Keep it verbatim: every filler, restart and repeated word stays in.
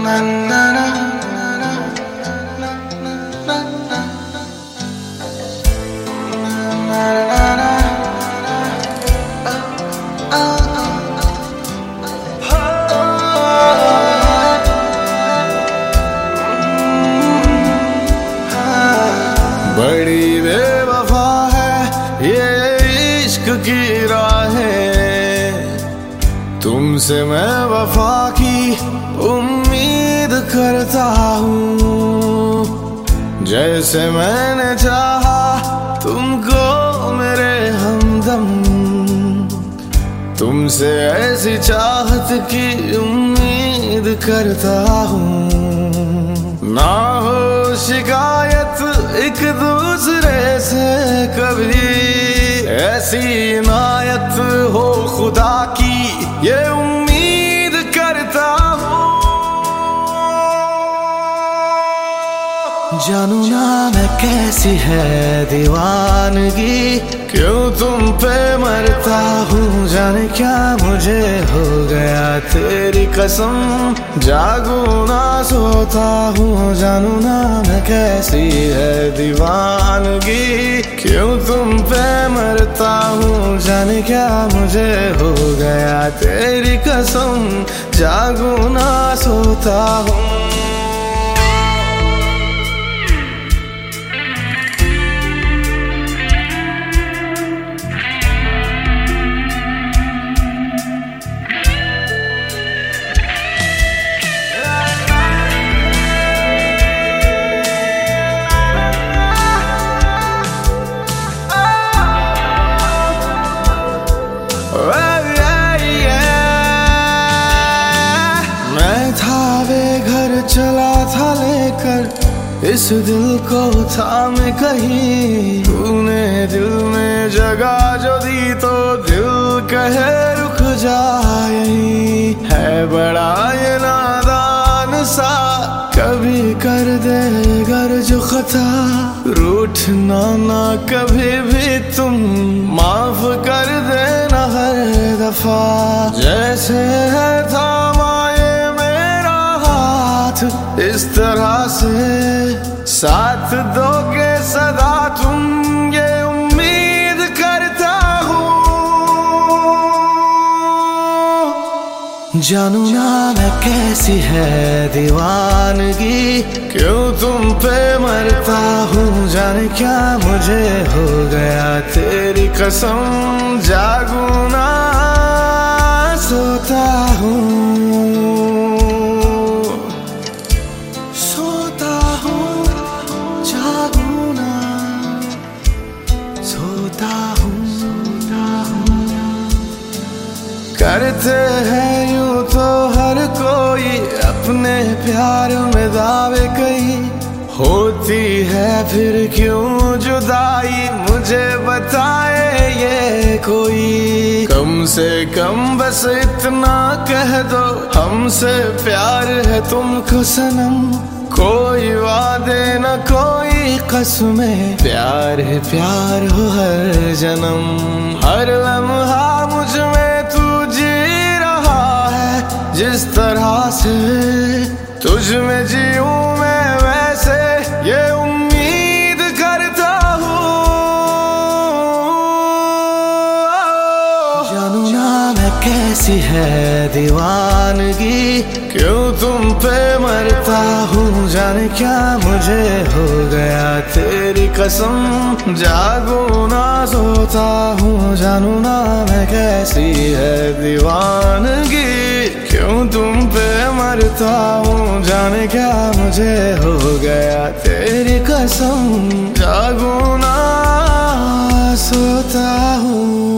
बड़ी बेवफा है ये इश्क की राहें, तुमसे मैं वफा की उम्मीद करता हूँ। जैसे मैंने चाहा तुमको मेरे हमदम, तुमसे ऐसी चाहत की उम्मीद करता हूँ। ना हो शिकायत एक दूसरे से कभी, ऐसी इनायत हो खुदा की ये उम्मीद करता हूँ। जानू ना मैं कैसी है दीवानगी, क्यों तुम पे मरता हूँ। जाने क्या मुझे हो गया तेरी कसम, जागू ना सोता हूँ। जानू ना मैं कैसी है दीवानगी, क्यों तुम पे मरता हूँ। जाने क्या मुझे हो गया तेरी कसम, जागू ना सोता हूँ। चला था लेकर इस दिल को थाम कहीं, तूने दिल में जगह जो दी तो दिल कहे रुक जा यहीं। है बड़ा ये नादान सा, कभी कर दे गर जो खता, रूठना ना कभी भी तुम, माफ कर देना हर दफा। जैसे है थामा इस तरह से साथ दोगे सदा तुम, ये उम्मीद करता हूँ। जानू ना मैं कैसी है दीवानगी, क्यों तुम पे मरता हूँ। जाने क्या मुझे हो गया तेरी कसम, जागू ना सोता हूँ। करते हैं यूं तो हर कोई अपने प्यार में दावे कई, होती है फिर क्यों जुदाई मुझे बताए ये कोई। कम से कम बस इतना कह दो हमसे प्यार है तुमको सनम, कोई वादे न कोई कसमें, प्यार है प्यार हो हर जन्म। हर लम्हा मुझ में तू जी रहा है, जिस तरह से तुझ में जीऊं मैं वैसे ये उम्मीद करता हूँ। जानू ना मैं कैसी है दीवानगी, क्यों तुम पे मरता हूँ। जाने क्या मुझे हो गया तेरी कसम, जागू ना सोता हूँ। जानू ना मैं कैसी है दीवानगी, क्यों तुम पे मरता हूँ। जाने क्या मुझे हो गया तेरी कसम, जागू ना सोता हूँ।